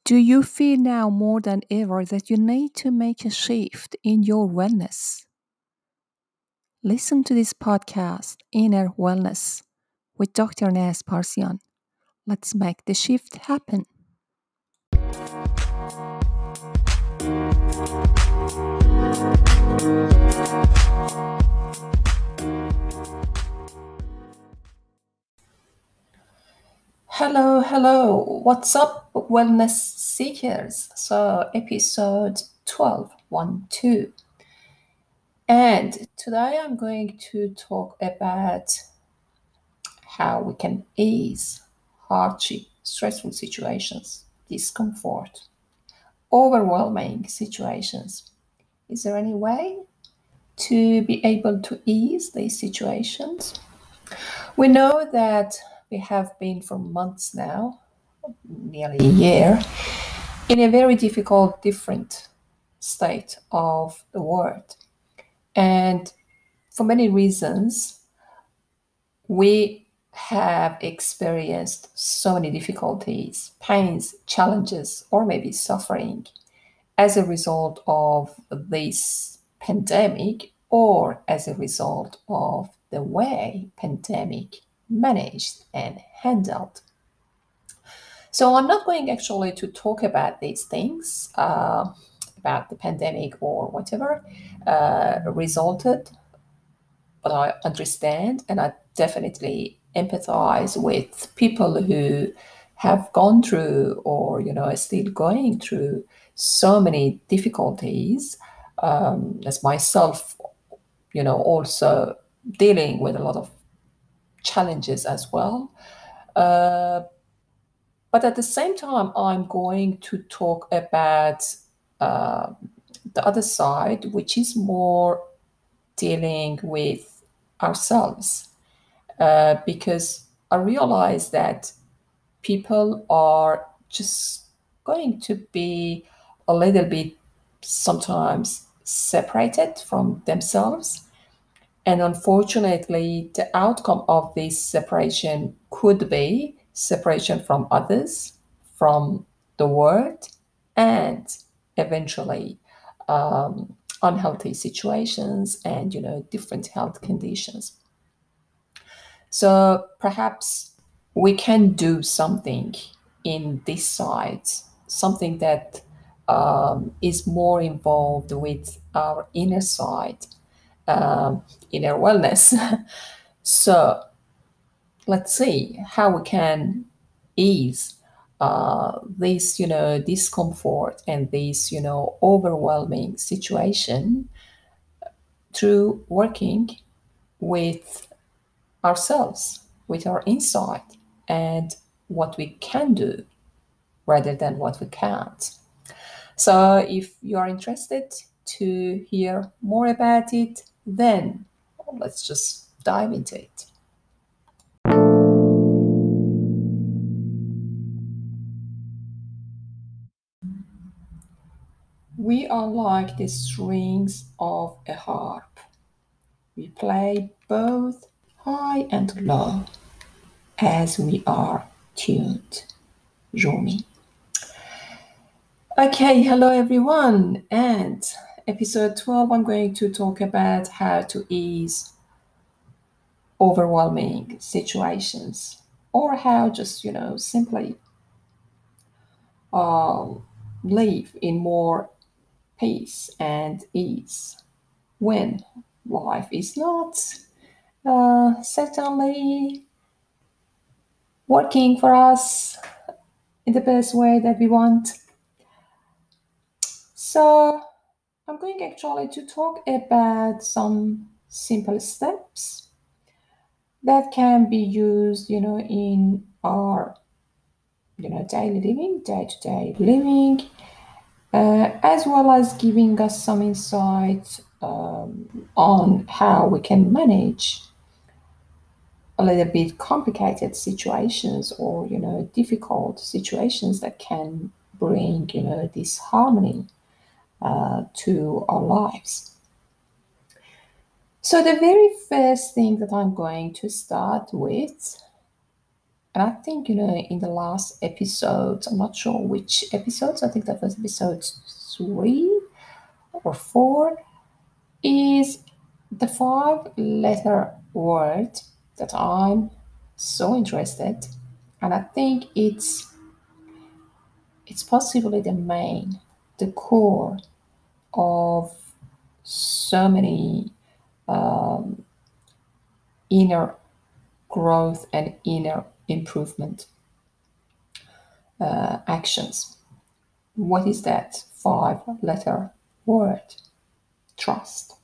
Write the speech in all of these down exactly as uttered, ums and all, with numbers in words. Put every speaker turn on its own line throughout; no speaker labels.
Do you feel now more than ever that you need to make a shift in your wellness? Listen to this podcast, Inner Wellness, with Doctor Nas Parsian. Let's make the shift happen. Hello, hello. What's up, wellness seekers? So, episode twelve, one, two. And today I'm going to talk about how we can ease hardship, stressful situations, discomfort, overwhelming situations. Is there any way to be able to ease these situations? We know that we have been for months now, nearly a year, in a very difficult, different state of the world. And for many reasons, we have experienced so many difficulties, pains, challenges, or maybe suffering as a result of this pandemic or as a result of the way pandemic managed and handled. So I'm not going actually to talk about these things, uh, about the pandemic or whatever uh, resulted, but I understand and I definitely empathize with people who have gone through or, you know, are still going through so many difficulties, um, as myself, you know, also dealing with a lot of challenges as well. Uh, but at the same time, I'm going to talk about uh, the other side, which is more dealing with ourselves. Uh, because I realize that people are just going to be a little bit sometimes separated from themselves. And unfortunately, the outcome of this separation could be separation from others, from the world, and eventually um, unhealthy situations and, you know, different health conditions. So perhaps we can do something in this side, something that um, is more involved with our inner side, um, inner wellness. So let's see how we can ease uh, this, you know, discomfort and this, you know, overwhelming situation through working with ourselves, with our insight, and what we can do rather than what we can't. So, if you are interested to hear more about it, then let's just dive into it. We are like the strings of a harp. We play both high and low as we are tuned. Rumi. Okay, hello everyone. And episode twelve, I'm going to talk about how to ease overwhelming situations or how just, you know, simply um, live in more peace and ease when life is not uh, certainly working for us in the best way that we want. So, I'm going actually to talk about some simple steps that can be used, you know, in our, you know, daily living, day-to-day living, uh, as well as giving us some insight um, on how we can manage a little bit complicated situations or, you know, difficult situations that can bring, you know, disharmony uh, to our lives. So the very first thing that I'm going to start with And I think, you know, in the last episode, I'm not sure which episodes, I think that was episode three or four, is the five letter word that I'm so interested. And I think it's it's possibly the main, the core of so many um, inner growth and inner improvement uh, actions. What is that five letter word? Trust.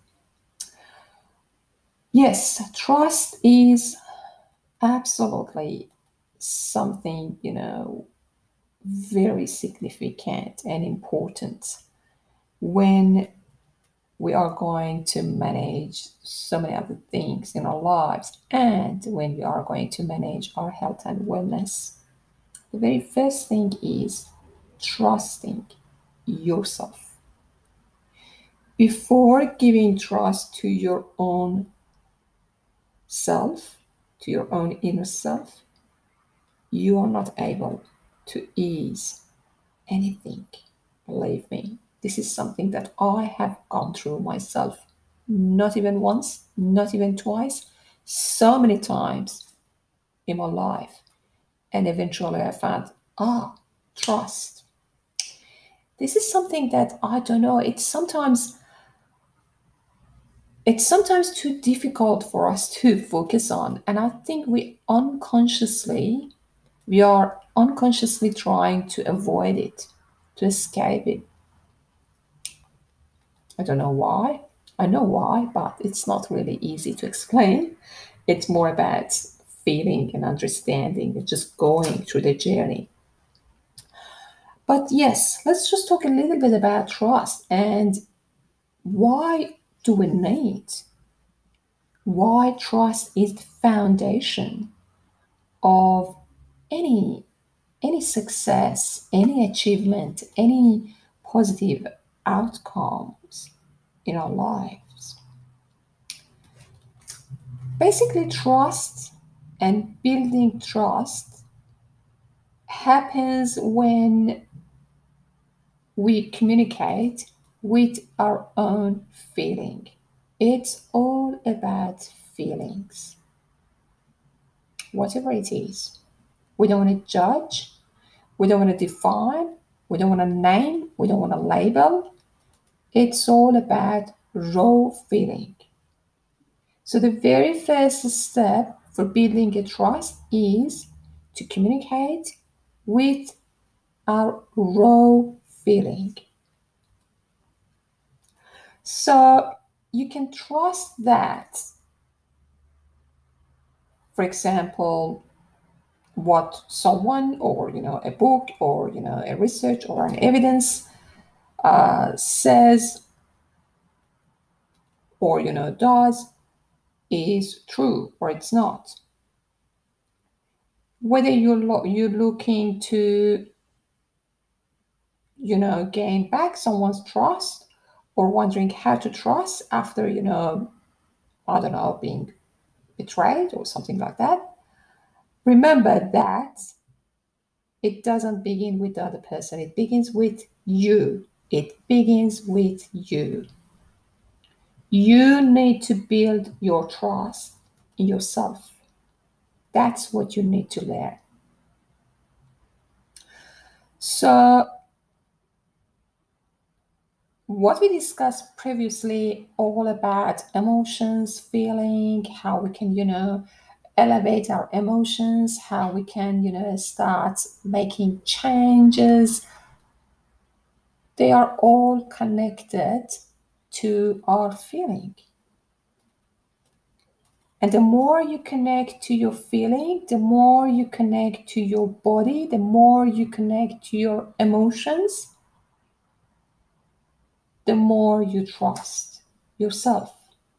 Yes, trust is absolutely something, you know, very significant and important when we are going to manage so many other things in our lives and when we are going to manage our health and wellness. The very first thing is trusting yourself. Before giving trust to your own self, to your own inner self, you are not able to ease anything. Believe me, this is something that I have gone through myself. Not even once, not even twice, so many times in my life. And eventually I found, ah, trust. This is something that I don't know, it's sometimes it's sometimes too difficult for us to focus on. And I think we unconsciously, we are unconsciously trying to avoid it, to escape it. I don't know why. I know why, but it's not really easy to explain. It's more about feeling and understanding and just going through the journey. But yes, let's just talk a little bit about trust and why do we need? Why trust is the foundation of any any success, any achievement, any positive outcomes in our lives. Basically, trust and building trust happens when we communicate with our own feeling. It's all about feelings, whatever it is. We don't want to judge, we don't want to define, we don't want to name, we don't want to label. It's all about raw feeling. So, the very first step for building a trust is to communicate with our raw feeling. So, you can trust that, for example, what someone or you know a book or you know a research or an evidence uh, says or you know does is true or it's not. Whether you're lo- you're looking to you know gain back someone's trust or wondering how to trust after you know I don't know being betrayed or something like that, remember that it doesn't begin with the other person, it begins with you. It begins with you. You need to build your trust in yourself. That's what you need to learn. So, what we discussed previously, all about emotions, feeling, how we can, you know, elevate our emotions, how we can, you know, start making changes, they are all connected to our feeling. And the more you connect to your feeling, the more you connect to your body, the more you connect to your emotions, the more you trust yourself.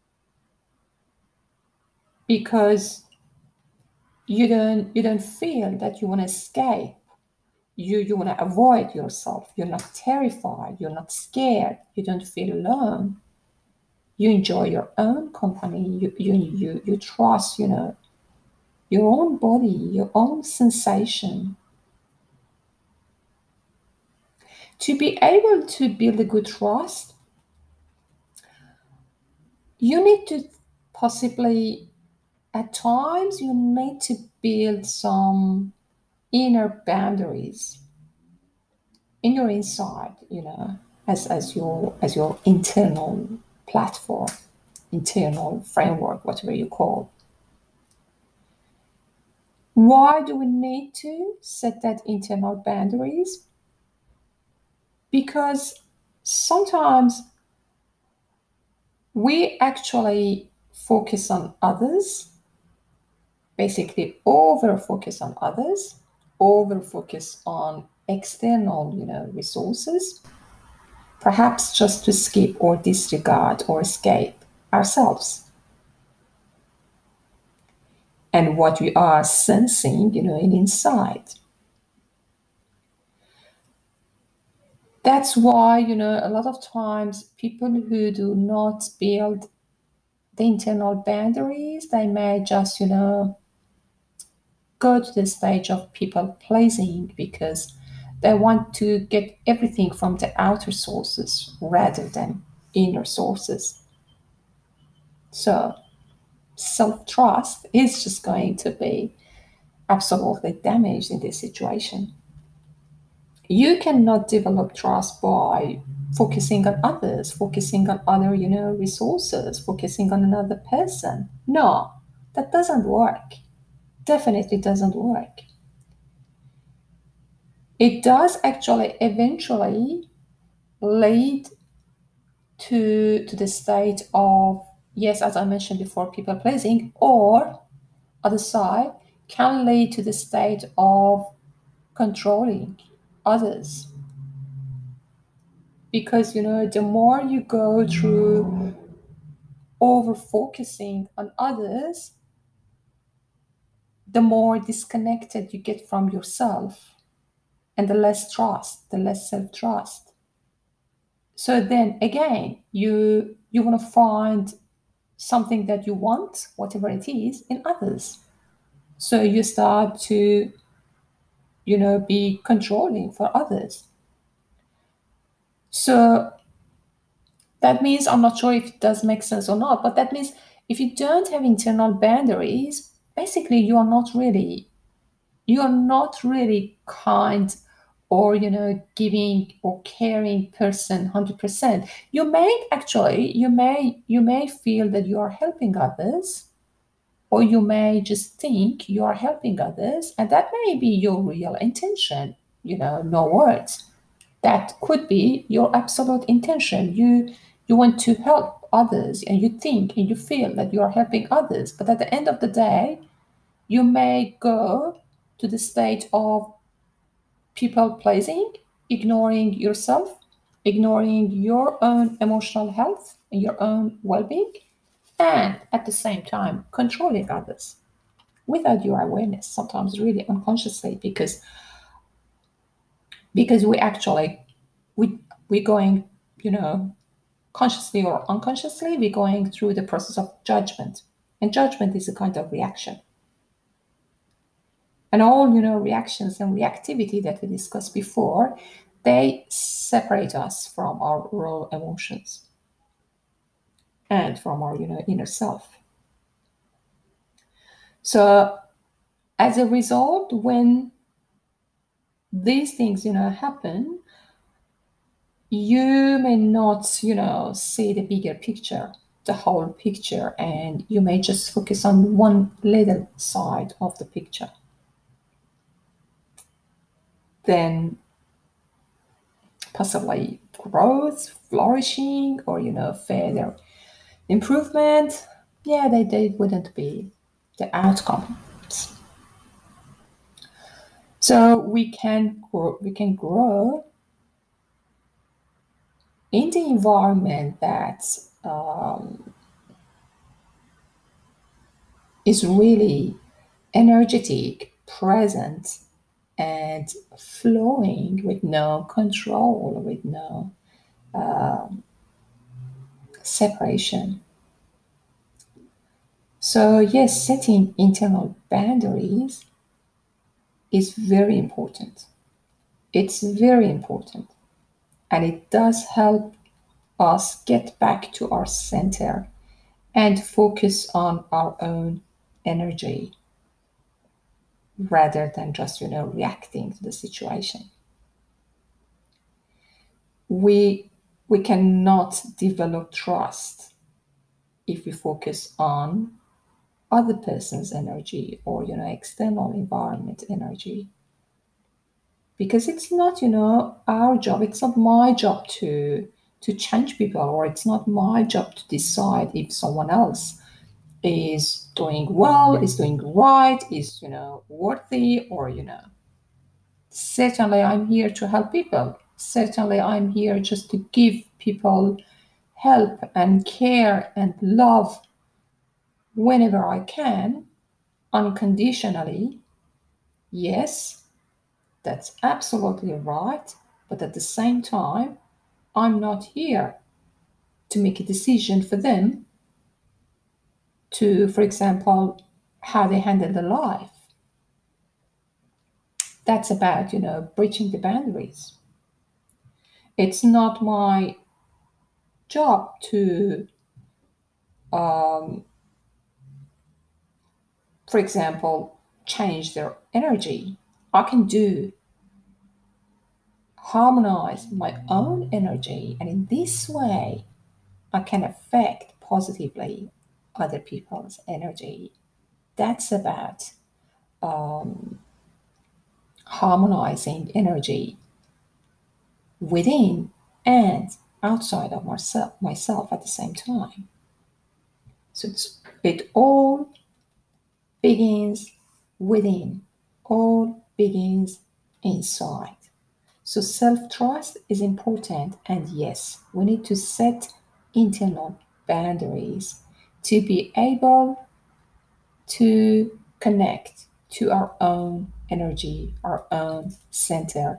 Because you don't you don't feel that you want to escape. You you want to avoid yourself. You're not terrified, you're not scared, you don't feel alone. You enjoy your own company. You you you, you trust, you know, your own body, your own sensation. To be able to build a good trust, you need to possibly, at times, you need to build some inner boundaries in your inside, you know, as, as your as your internal platform, internal framework, whatever you call. Why do we need to set that internal boundaries? Because sometimes we actually focus on others, basically over focus on others, over focus on external, you know, resources, perhaps just to skip or disregard or escape ourselves and what we are sensing, you know, in inside. That's why, you know, a lot of times people who do not build the internal boundaries, they may just, you know, go to the stage of people pleasing because they want to get everything from the outer sources rather than inner sources. So self trust is just going to be absolutely damaged in this situation. You cannot develop trust by focusing on others, focusing on other, you know, resources, focusing on another person. No, that doesn't work. Definitely doesn't work. It does actually eventually lead to to the state of, yes, as I mentioned before, people pleasing, or other side can lead to the state of controlling others. Because, you know, the more you go through over focusing on others, the more disconnected you get from yourself, and the less trust, the less self-trust. So then again, you you want to find something that you want, whatever it is, in others. So you start to, you know, be controlling for others. So that means, I'm not sure if it does make sense or not, but that means if you don't have internal boundaries, basically you are not really, you are not really kind, or, you know, giving or caring person one hundred percent. You may actually, you may you may feel that you are helping others, or you may just think you are helping others, and that may be your real intention, you know, no words. That could be your absolute intention. You you want to help others, and you think and you feel that you are helping others, but at the end of the day, you may go to the state of people pleasing, ignoring yourself, ignoring your own emotional health and your own well-being, and at the same time controlling others without your awareness, sometimes really unconsciously, because because we actually we we're going, you know, consciously or unconsciously, we're going through the process of judgment, and judgment is a kind of reaction. And all, you know, reactions and reactivity that we discussed before, they separate us from our raw emotions and from our, you know, inner self. So as a result, when these things, you know, happen, you may not, you know, see the bigger picture, the whole picture, and you may just focus on one little side of the picture. Then possibly growth, flourishing, or, you know, further improvement, yeah, they, they wouldn't be the outcomes. So we can grow, we can grow in the environment that um, is really energetic, present, and flowing, with no control, with no separation. So yes, setting internal boundaries is very important. It's very important. And it does help us get back to our center and focus on our own energy rather than just, you know, reacting to the situation. We we cannot develop trust if we focus on other person's energy or, you know, external environment energy, because it's not, you know, our job, it's not my job to to change people, or it's not my job to decide if someone else is doing well, is doing right, is, you know, worthy, or, you know, certainly I'm here to help people. Certainly I'm here just to give people help and care and love whenever I can, unconditionally. Yes, that's absolutely right. But at the same time, I'm not here to make a decision for them to, for example, how they handle their life. That's about, you know, breaching the boundaries. It's not my job to, um, for example, change their energy. I can do harmonize my own energy, and in this way, I can affect positively other people's energy. That's about um, harmonizing energy within and outside of myself, myself at the same time. So it's, it all begins within, all begins inside. So self trust is important, and yes, we need to set internal boundaries to be able to connect to our own energy, our own center,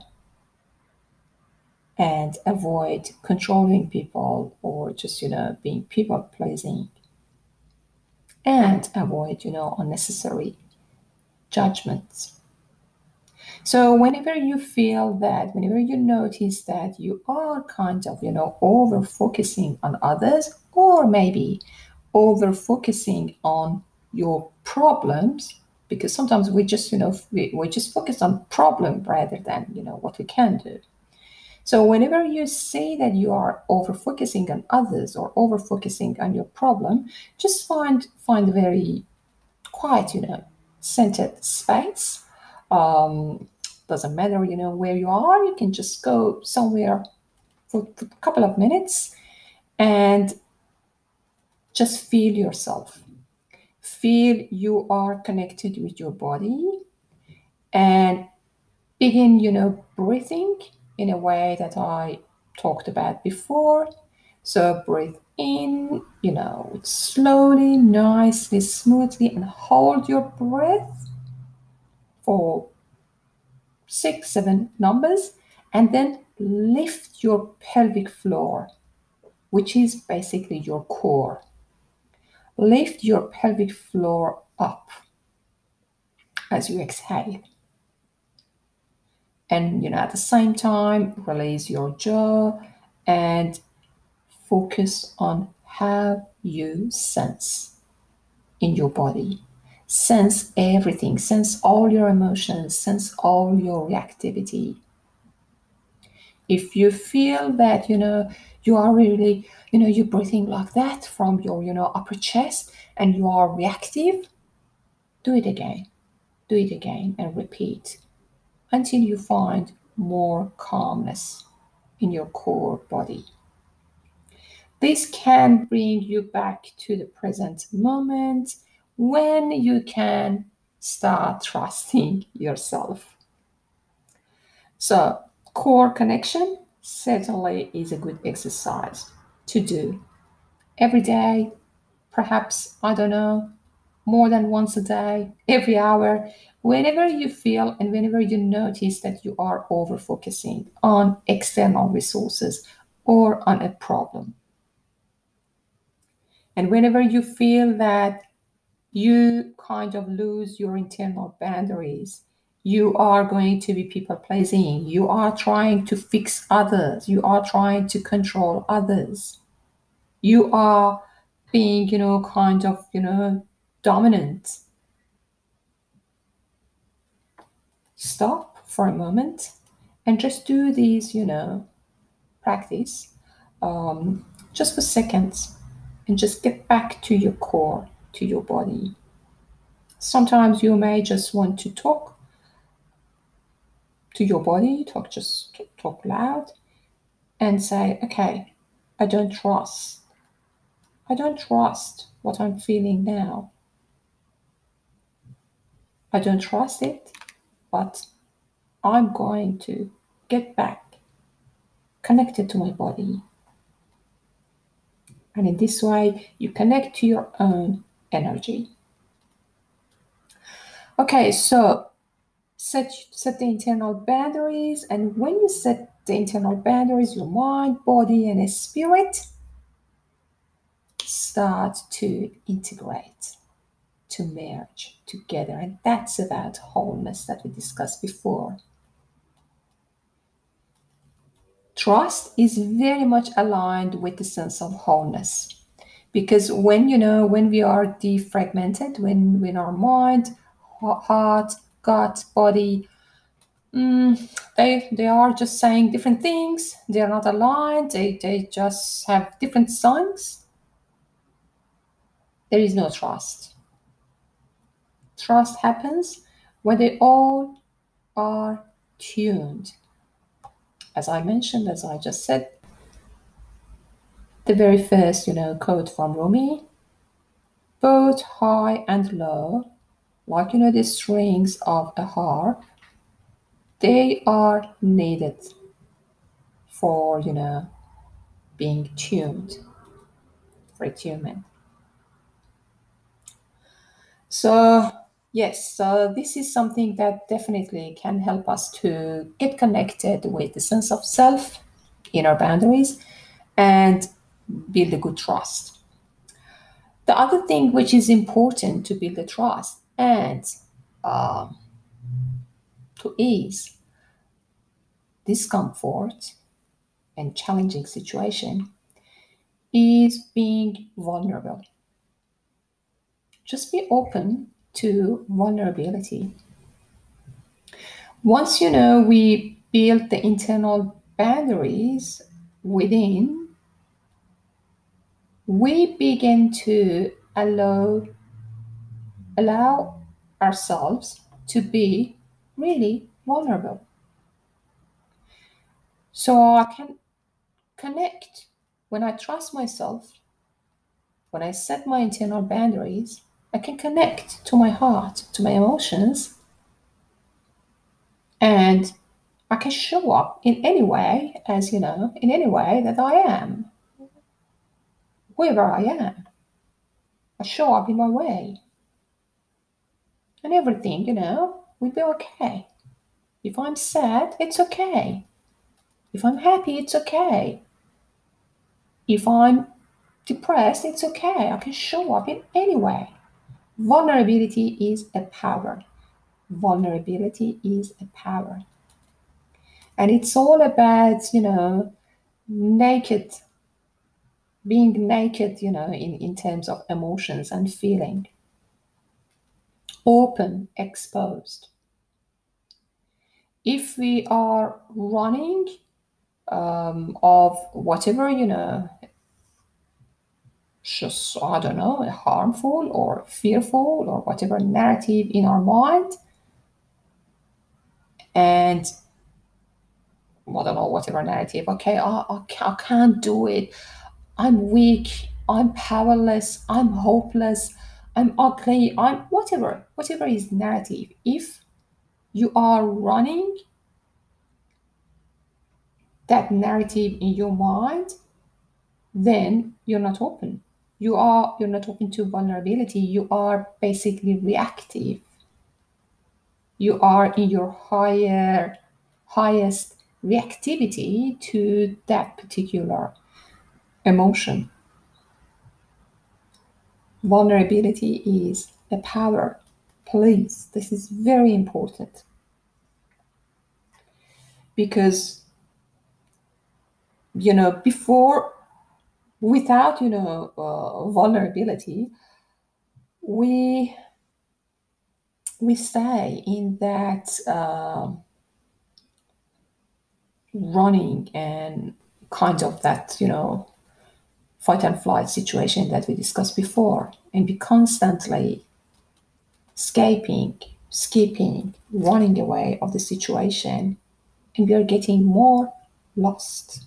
and avoid controlling people or just, you know, being people pleasing, and avoid, you know, unnecessary judgments. So whenever you feel that, whenever you notice that you are kind of, you know, over focusing on others, or maybe over focusing on your problems, because sometimes we just, you know, we, we just focus on problem rather than, you know, what we can do. So whenever you see that you are over focusing on others or over focusing on your problem, just find find a very quiet, you know, centered space. Um, doesn't matter, you know, where you are. You can just go somewhere for, for a couple of minutes and just feel yourself. Feel you are connected with your body, and begin, you know, breathing in a way that I talked about before. So breathe in, you know, slowly, nicely, smoothly, and hold your breath for six, seven numbers, and then lift your pelvic floor, which is basically your core. Lift your pelvic floor up as you exhale. And, you know, at the same time, release your jaw and focus on how you sense in your body. Sense everything, sense all your emotions, sense all your reactivity. If you feel that, you know, you are really, you know, you're breathing like that from your, you know, upper chest and you are reactive, do it again. Do it again and repeat until you find more calmness in your core body. This can bring you back to the present moment when you can start trusting yourself. So, core connection certainly is a good exercise to do every day, perhaps, I don't know, more than once a day, every hour, whenever you feel and whenever you notice that you are over focusing on external resources or on a problem. And whenever you feel that you kind of lose your internal boundaries. You are going to be people pleasing. You are trying to fix others. You are trying to control others. You are being, you know, kind of, you know, dominant. Stop for a moment and just do these, you know, practice um, just for seconds and just get back to your core, to your body. Sometimes you may just want to talk to your body, talk just talk loud and say, okay, I don't trust. I don't trust what I'm feeling now. I don't trust it, but I'm going to get back connected to my body. And in this way, you connect to your own energy. Okay, so set set the internal boundaries, and when you set the internal boundaries, your mind, body, and spirit start to integrate, to merge together, and that's about wholeness that we discussed before. Trust is very much aligned with the sense of wholeness, because when you know when we are defragmented, when when our mind, heart, gut, body, mm, they they are just saying different things, they are not aligned, they, they just have different songs, there is no trust. Trust happens when they all are tuned. As I mentioned, as I just said, the very first, you know, quote from Rumi, both high and low, like, you know, the strings of a harp, they are needed for, you know, being tuned, for attunement. So, yes, so this is something that definitely can help us to get connected with the sense of self, inner boundaries, and build a good trust. The other thing which is important to build a trust and um, to ease discomfort and challenging situation is being vulnerable. Just be open to vulnerability. Once you know we build the internal boundaries within, we begin to allow allow ourselves to be really vulnerable. So I can connect when I trust myself, when I set my internal boundaries, I can connect to my heart, to my emotions, and I can show up in any way, as you know, in any way that I am, whoever I am. I show up in my way, and everything, you know, will be okay. If I'm sad, it's okay. If I'm happy, it's okay. If I'm depressed, it's okay. I can show up in any way. Vulnerability is a power. Vulnerability is a power. And it's all about, you know, naked, being naked, you know, in, in terms of emotions and feeling. Open, exposed. If we are running um, of whatever, you know, just, I don't know, harmful or fearful or whatever narrative in our mind, and I don't know, whatever narrative, okay, I, I, I can't do it, I'm weak, I'm powerless, I'm hopeless, I'm ugly, I'm whatever, whatever is narrative. If you are running that narrative in your mind, then you're not open. You are you're not open to vulnerability. You are basically reactive. You are in your higher highest reactivity to that particular emotion. Vulnerability is a power. Please, this is very important. Because, you know, before, without, you know, uh, vulnerability, we we stay in that uh, running and kind of that, you know, fight and flight situation that we discussed before, and be constantly escaping, skipping, running away of the situation, and we are getting more lost.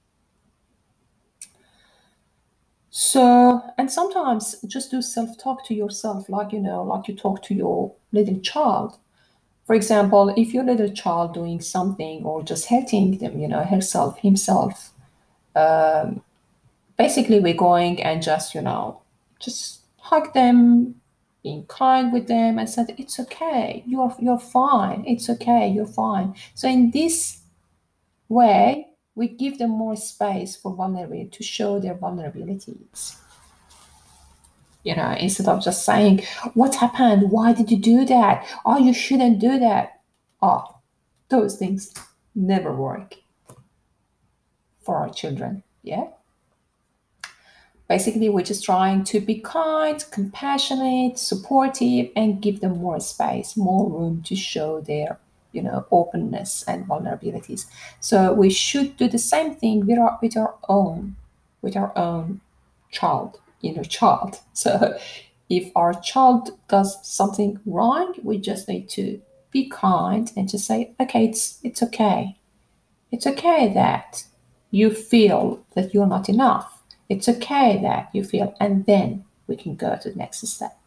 So, and sometimes just do self talk to yourself, like, you know, like you talk to your little child. For example, if your little child doing something or just hurting them, you know, herself, himself, basically we're going and just, you know, just hug them, being kind with them and said, it's okay, you're you're fine, it's okay, you're fine. So in this way, we give them more space for vulnerability to show their vulnerabilities. You know, instead of just saying, what happened? Why did you do that? Oh, you shouldn't do that. Oh, those things never work for our children. Yeah. Basically, we're just trying to be kind, compassionate, supportive, and give them more space, more room to show their, you know, openness and vulnerabilities. So we should do the same thing with our with our own, with our own child, inner child. So if our child does something wrong, we just need to be kind and just say, okay, it's it's okay. It's okay that you feel that you're not enough. It's okay that you feel, and then we can go to the next step.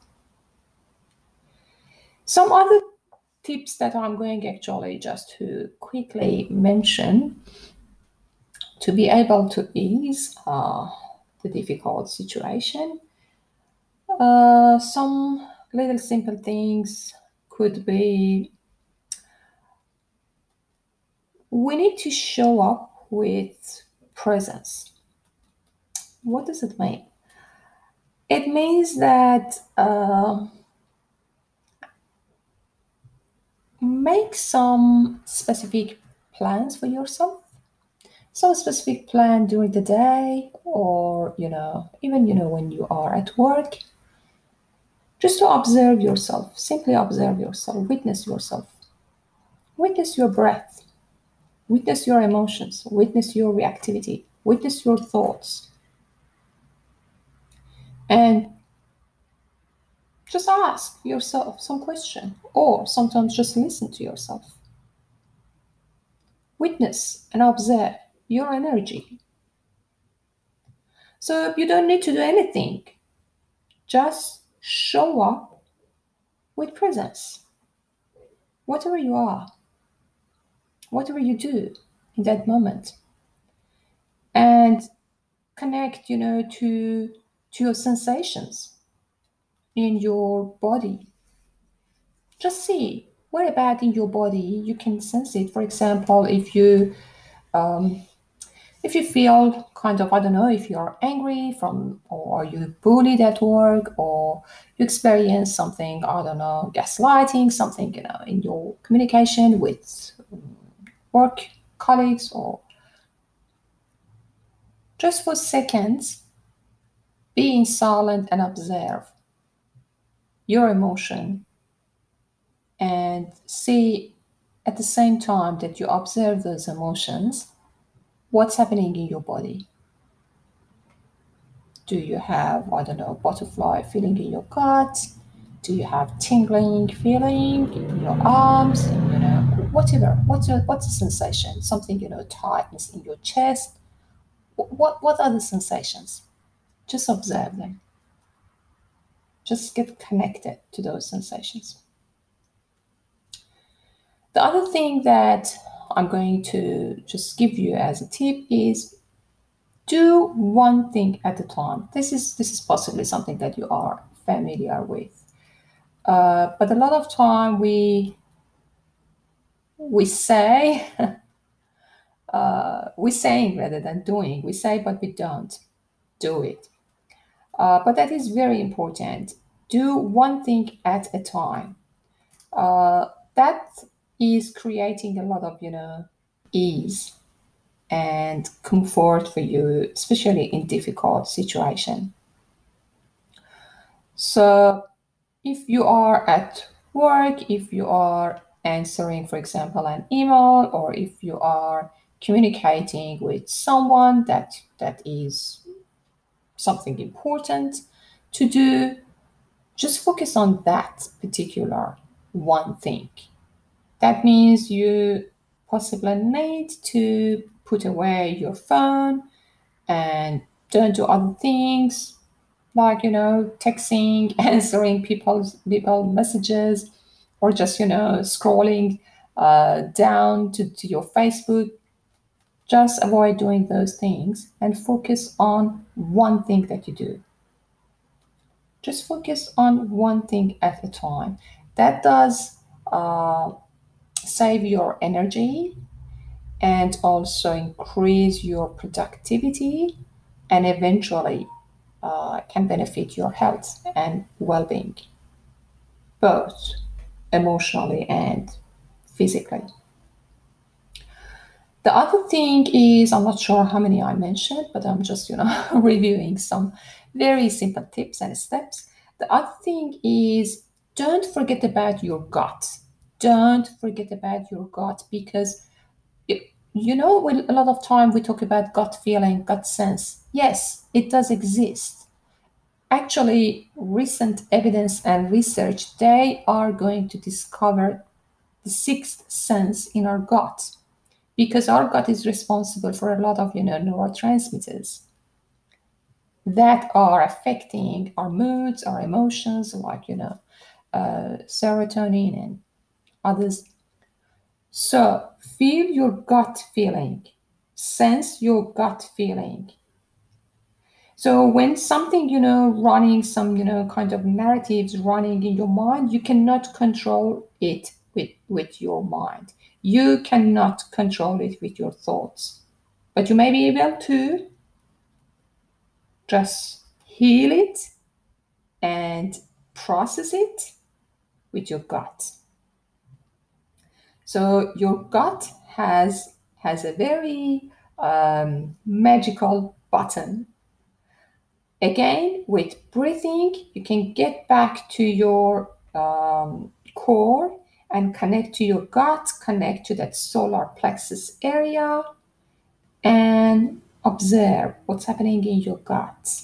Some other tips that I'm going actually just to quickly mention to be able to ease uh, the difficult situation. Uh, some little simple things could be we need to show up with presence. What does it mean? It means that uh, make some specific plans for yourself, some specific plan during the day, or you know, even you know when you are at work, just to observe yourself. Simply observe yourself, witness yourself, witness your breath, witness your emotions, witness your reactivity, witness your thoughts, and just ask yourself some question, or sometimes just listen to yourself. Witness and observe your energy. So you don't need to do anything. Just show up with presence. Whatever you are, whatever you do in that moment. And connect, you know, to to your sensations in your body. Just see what about in your body you can sense it. For example, if you um, if you feel kind of, I don't know, if you're angry from, or you bullied at work, or you experience something, I don't know, gaslighting, something, you know, in your communication with work colleagues, or just for seconds, being silent and observe your emotion, and see at the same time that you observe those emotions, what's happening in your body. Do you have, I don't know, butterfly feeling in your gut? Do you have tingling feeling in your arms? And, you know, whatever. What's your, what's the sensation? Something, you know, tightness in your chest. What what are the sensations? Just observe them. Just get connected to those sensations. The other thing that I'm going to just give you as a tip is do one thing at a time. This is this is possibly something that you are familiar with. Uh, but a lot of time we we say uh, we're saying rather than doing. We say, but we don't do it. Uh, but that is very important. do one thing at a time. Uh, that is creating a lot of, you know, ease and comfort for you, especially in difficult situation. So if you are at work, if you are answering, for example, an email, or if you are communicating with someone that that is something important to do, just focus on that particular one thing. That means you possibly need to put away your phone and don't do other things like, you know, texting, answering people's people messages, or just, you know, scrolling uh, down to, to your Facebook. Just avoid doing those things and focus on one thing that you do. Just focus on one thing at a time. That does uh, save your energy and also increase your productivity, and eventually uh, can benefit your health and well-being, both emotionally and physically. The other thing is, I'm not sure how many I mentioned, but I'm just, you know, reviewing some very simple tips and steps. The other thing is, don't forget about your gut. Don't forget about your gut, because you, you know, when a lot of time we talk about gut feeling, gut sense. Yes, it does exist. Actually, recent evidence and research, they are going to discover the sixth sense in our gut, because our gut is responsible for a lot of, you know, neurotransmitters that are affecting our moods, our emotions, like, you know, uh, serotonin and others. So feel your gut feeling, sense your gut feeling. So when something, you know, running, some, you know, kind of narratives running in your mind, you cannot control it with, with your mind. You cannot control it with your thoughts. But you may be able to just heal it and process it with your gut. So your gut has has a very um, magical button. Again, with breathing, you can get back to your um, core and connect to your gut, connect to that solar plexus area, and observe what's happening in your gut.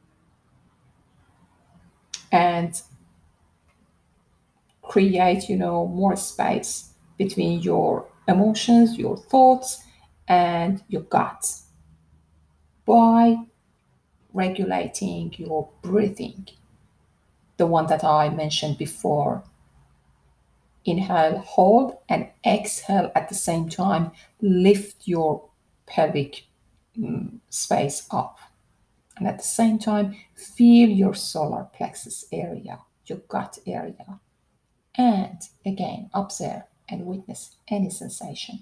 And create, you know, more space between your emotions, your thoughts, and your gut by regulating your breathing, the one that I mentioned before. Inhale, hold, and exhale at the same time. Lift your pelvic mm, space up. And at the same time, feel your solar plexus area, your gut area. And again, observe and witness any sensation.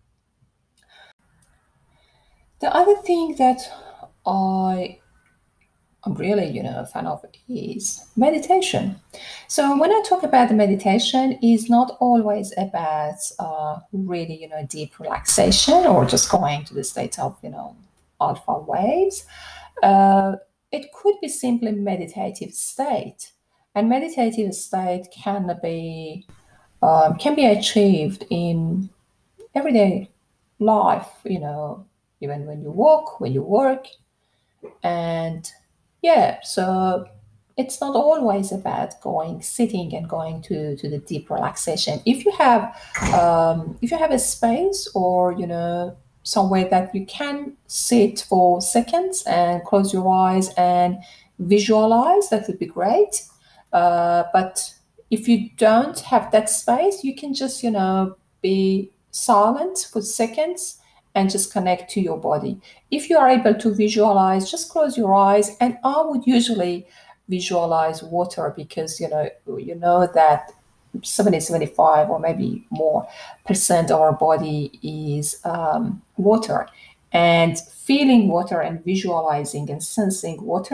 The other thing that I I'm really, you know, a fan of is meditation. So when I talk about the meditation, is not always about uh, really, you know, deep relaxation or just going to the state of, you know, alpha waves. Uh, it could be simply meditative state, and meditative state can be um, can be achieved in everyday life. You know, even when you walk, when you work, and yeah, so it's not always about going sitting and going to to the deep relaxation. If you have um, if you have a space, or you know, somewhere that you can sit for seconds and close your eyes and visualize, that would be great. Uh, but if you don't have that space, you can just, you know, be silent for seconds and just connect to your body. If you are able to visualize, just close your eyes. And I would usually visualize water, because you know you know that seventy, seventy-five, or maybe more percent of our body is um, water. And feeling water and visualizing and sensing water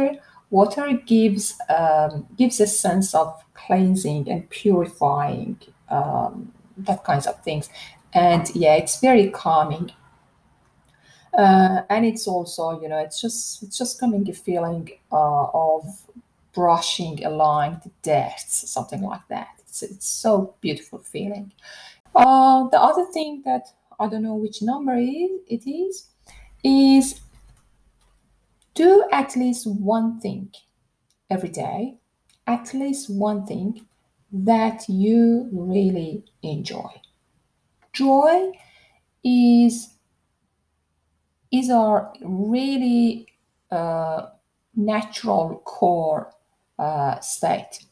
Water gives um, gives a sense of cleansing and purifying, um, that kinds of things. And yeah, it's very calming. Uh, and it's also, you know, it's just it's just coming a feeling uh, of brushing along the depths, something like that. It's it's so beautiful feeling. Uh, the other thing that I don't know which number it it is is do at least one thing every day, at least one thing that you really enjoy. Joy is is our really uh, natural core uh, state.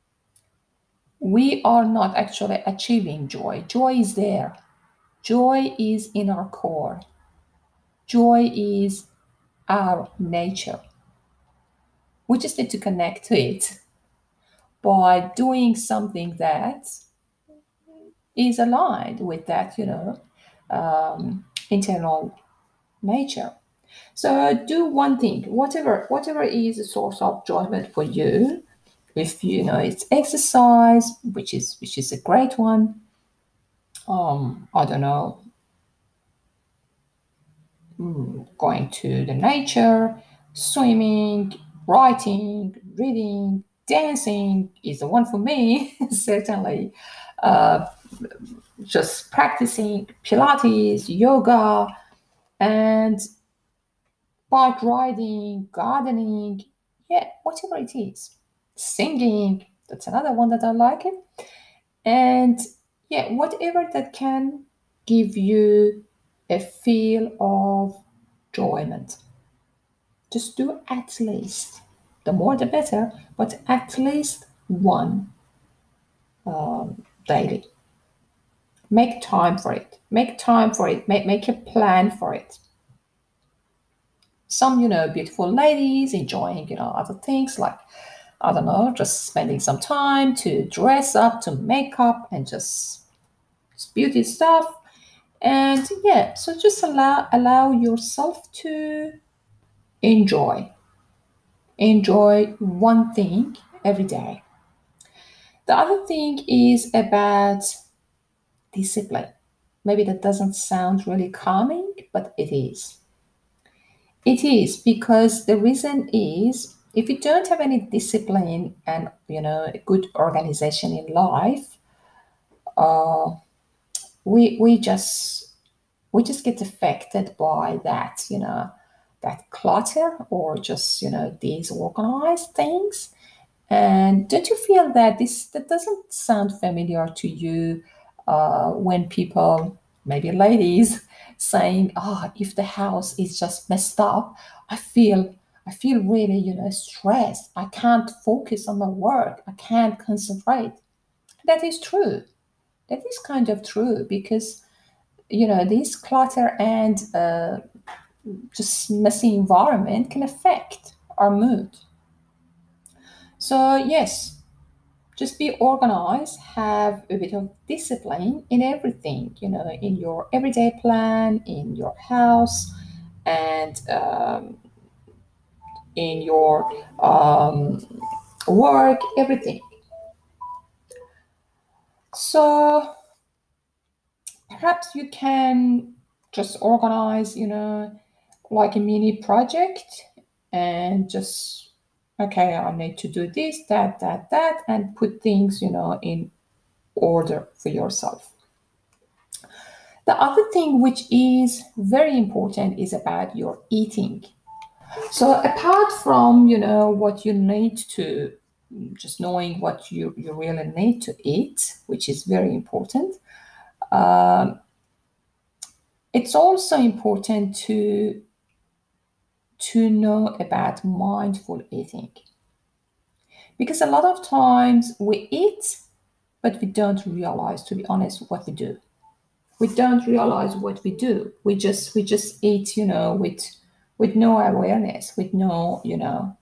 We are not actually achieving joy. Joy is there. Joy is in our core. Joy is our nature. We just need to connect to it by doing something that is aligned with that, you know, um, internal nature. So do one thing, whatever whatever is a source of enjoyment for you. If you know it's exercise, which is which is a great one. Um, I don't know, going to the nature, swimming, writing, reading, dancing is the one for me. Certainly, uh, just practicing Pilates, yoga, and bike riding, gardening, yeah, whatever it is. Singing, that's another one that I like it. And yeah, whatever that can give you a feel of enjoyment. Just do at least. The more the better, but at least one daily. Make time for it. Make time for it. Make, make a plan for it. Some, you know, beautiful ladies enjoying, you know, other things like, I don't know, just spending some time to dress up, to make up, and just, just beauty stuff. And yeah, so just allow allow yourself to enjoy. Enjoy one thing every day. The other thing is about discipline. Maybe that doesn't sound really calming, but it is. It is because the reason is if you don't have any discipline and you know a good organization in life, we we just we just get affected by that, you know, that clutter or just you know these organized things. And don't you feel that this that doesn't sound familiar to you uh, when people, maybe ladies, saying, "Oh, if the house is just messed up, I feel I feel really you know stressed. I can't focus on my work. I can't concentrate." That is true. That is kind of true because you know this clutter and uh, just messy environment can affect our mood. So yes, just be organized, have a bit of discipline in everything, you know, in your everyday plan, in your house, and um, in your um, work, everything. So perhaps you can just organize, you know, like a mini project and just, okay, I need to do this, that, that, that, and put things, you know, in order for yourself. The other thing which is very important is about your eating. So apart from, you know, what you need to, just knowing what you, you really need to eat, which is very important, it's also important to to know about mindful eating. Because a lot of times we eat, but we don't realize, to be honest, what we do. We don't realize what we do. We just we just eat, you know, with with no awareness, with no, you know,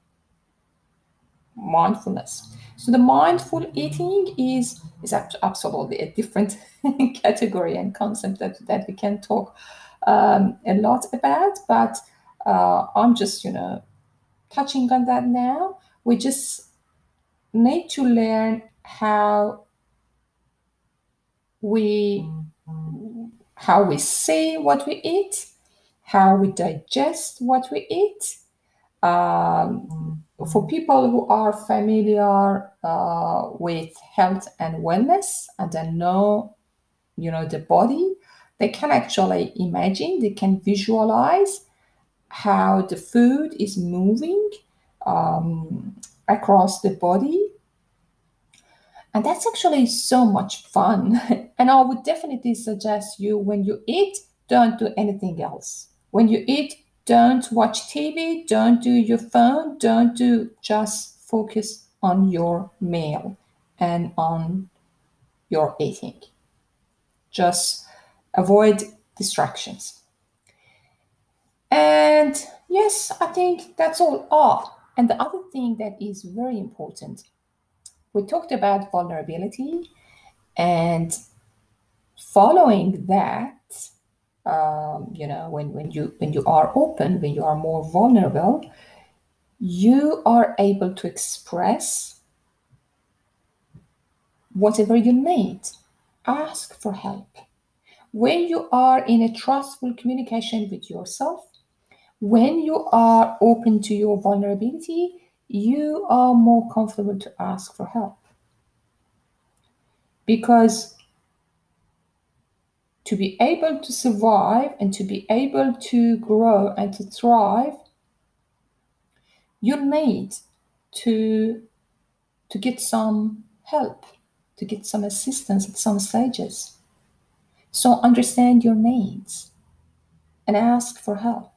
mindfulness. So the mindful eating is is absolutely a different category and concept that that we can talk um, a lot about. But uh, I'm just, you know, touching on that now. We just need to learn how we how we see what we eat, how we digest what we eat. Um, for people who are familiar uh, with health and wellness and then know, you know, the body, they can actually imagine, they can visualize how the food is moving um, across the body. And that's actually so much fun. And I would definitely suggest you, when you eat, don't do anything else. When you eat, don't watch T V, don't do your phone, don't do, just focus on your meal and on your eating. Just avoid distractions. And yes, I think that's all. Oh, and the other thing that is very important, we talked about vulnerability, and following that, um, you know, when, when you when you are open, when you are more vulnerable, you are able to express whatever you need. Ask for help. When you are in a trustful communication with yourself, when you are open to your vulnerability, you are more comfortable to ask for help. Because to be able to survive and to be able to grow and to thrive, you need to, to get some help, to get some assistance at some stages. So understand your needs and ask for help.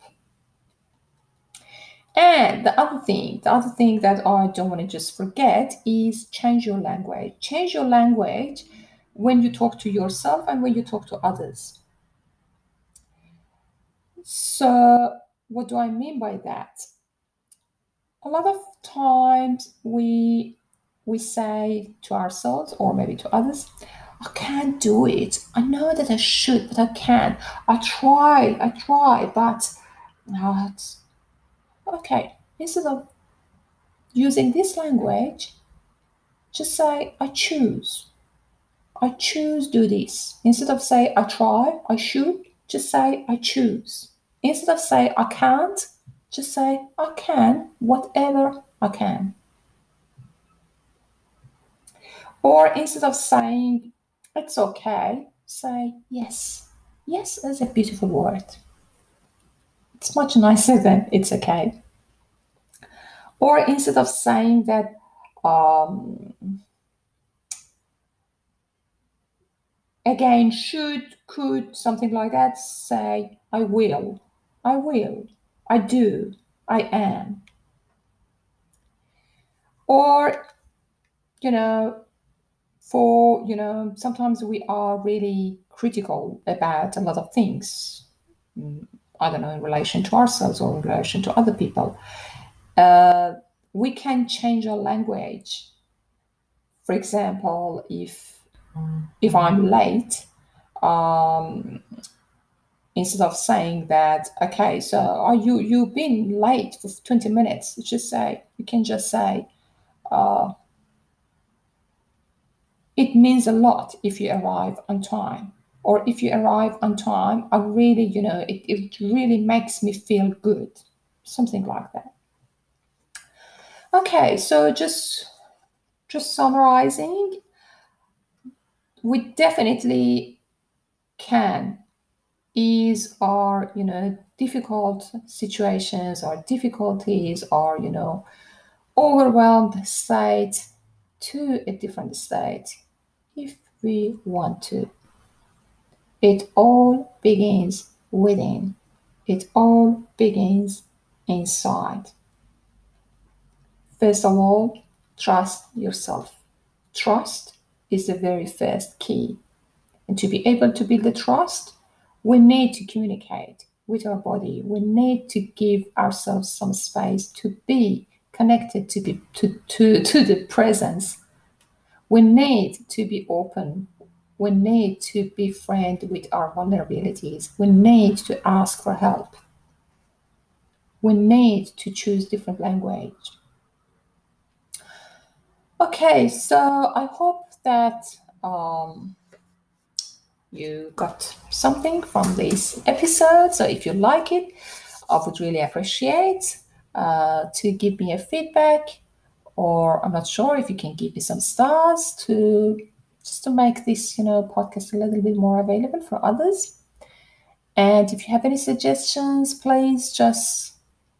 And the other thing, the other thing that I don't want to just forget is change your language. Change your language when you talk to yourself and when you talk to others. So what do I mean by that? A lot of times we we say to ourselves or maybe to others, I can't do it. I know that I should, but I can't. I try, I try, but no, it's okay. Instead of using this language, just say, I choose. I choose do this. Instead of say, I try, I should, just say, I choose. Instead of say, I can't, just say, I can, whatever I can. Or instead of saying, it's okay, say, yes. Yes is a beautiful word. It's much nicer than it's okay. Or instead of saying that, um, again, should, could, something like that, say, I will, I will, I do, I am. Or, you know, for, you know, sometimes we are really critical about a lot of things. I don't know, in relation to ourselves or in relation to other people. Uh, we can change our language. For example, if if I'm late, um, instead of saying that, okay, so are you you've been late for twenty minutes, just say, you can just say, uh, it means a lot if you arrive on time. Or if you arrive on time, I really, you know, it, it really makes me feel good. Something like that. Okay, so just just summarizing, we definitely can ease our, you know, difficult situations or difficulties or, you know, overwhelmed state to a different state if we want to. It all begins within. It all begins inside. First of all, trust yourself. Trust is the very first key. And to be able to build the trust, we need to communicate with our body. We need to give ourselves some space to be connected to the, to, to, to the presence. We need to be open. We need to be friend with our vulnerabilities. We need to ask for help. we need to choose different language. Okay, so I hope that um, you got something from this episode. So if you like it, I would really appreciate uh, to give me a feedback, or I'm not sure if you can give me some stars to just to make this, you know, podcast a little bit more available for others. And if you have any suggestions, please just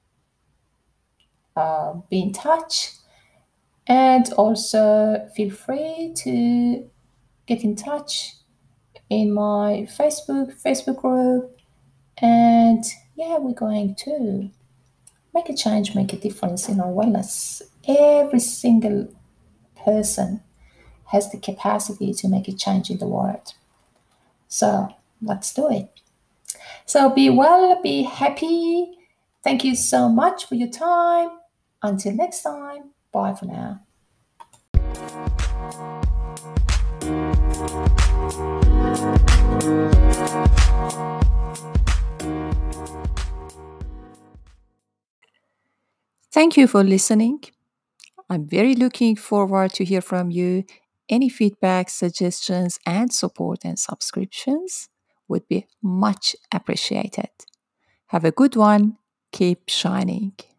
uh, be in touch. And also feel free to get in touch in my Facebook Facebook group. And yeah, we're going to make a change, make a difference in our wellness. Every single person has the capacity to make a change in the world. So let's do it. So be well, be happy. Thank you so much for your time. Until next time, bye for now. Thank you for listening. I'm very looking forward to hear from you. Any feedback, suggestions, and support and subscriptions would be much appreciated. Have a good one. Keep shining.